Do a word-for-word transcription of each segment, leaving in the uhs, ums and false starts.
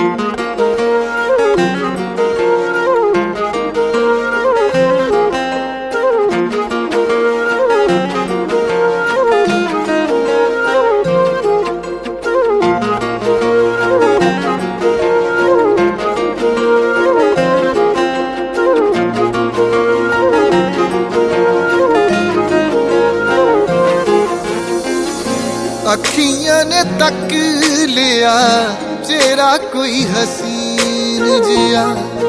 अखियां ने तक लिया चेहरा कोई हसीन जिया,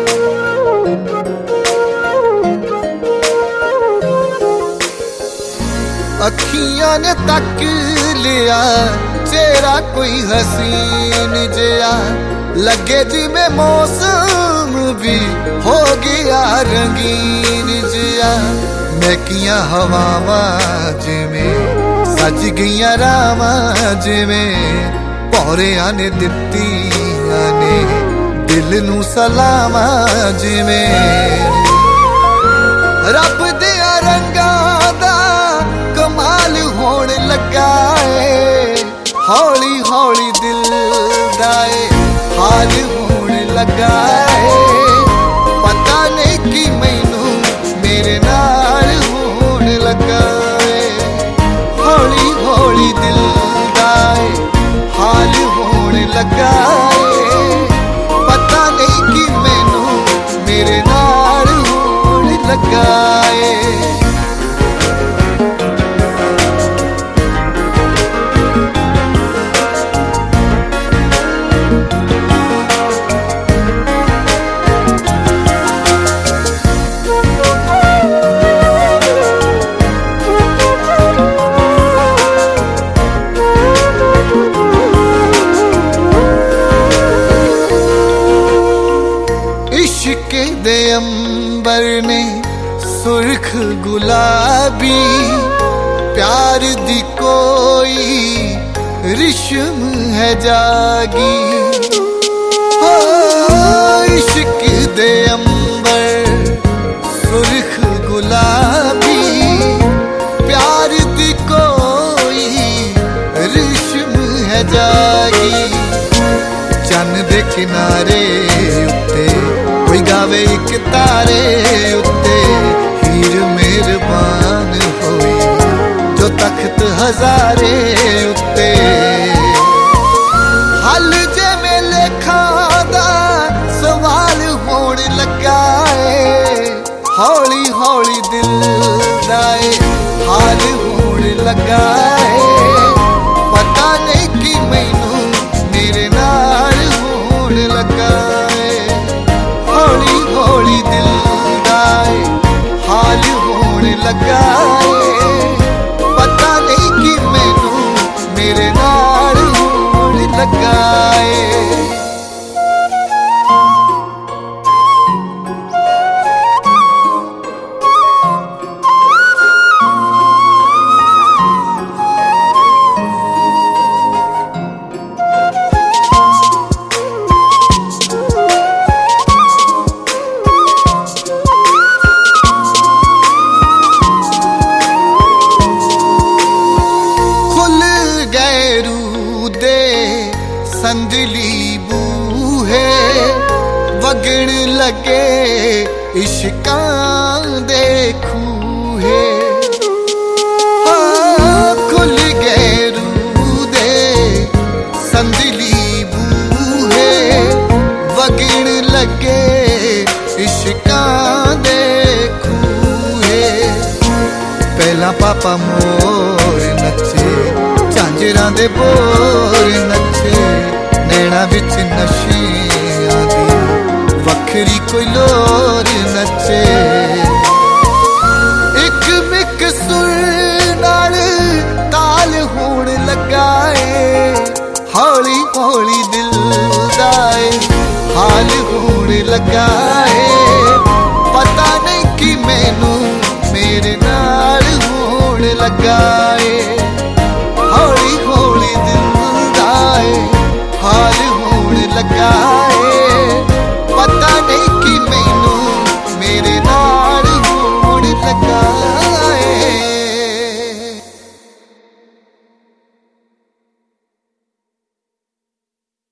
अखियां ने तक लिया चेहरा कोई हसीन जिया, लगे जिमें मौसम भी हो गया रंगीन जिया। महकियां हवावां जिमें सज गईयां रावां जिमें, पौरियां ने दित्तियां ने दिल नू सलामां जिमें। रब दिया रंगां दा कमाल होण लगा है, हौली हौली दिल दा हाल होण लगा है। पता नहीं कि मैनू मेरे नाल होण लगा है, हौली हौली दिल दा हाल होण लगा है। पता नहीं कि मैनू मेरे नाल होण लगा है। दे अंबर ने सुर्ख गुलाबी, प्यार दी कोई रिश्म है जागी। हो इश्क दे अंबर सुर्ख गुलाबी, प्यार दी कोई रिश्म है जागी। चन्न दे किनारे उत्ते कोई गावे एक तारे उत्ते, हीर मेहरबान होई जो तख्त हजारे उत्ते। हल जे मेले खादा सवाल होण लगा है, हौली हौली दिल दा हाल होण लगा है। पता नहीं कि मैनू मेरे नाल होण लगा है, हौली हौली दिल दा हाल होण लगा है। पता नहीं कि मैनू मेरे नाल होण लगा है। संदली बूहे वगण लगे इश्कां दे खूहे, खुल गए रूह दे संदली बूहे वगण लगे इश्कां दे खूहे। पहला पापा मोर नचे झांजरां दे बोर नचे, नैना विच नशियां दी वखरी कोई लोर नचे। एक मिक सुर नाल ताल होण लगा है, हौली हौली दिल दा हाल होण लगा है। पता नहीं कि मैनू मेरे नाल होण लगा है, हौली हौली दिल दा हाल होण लगा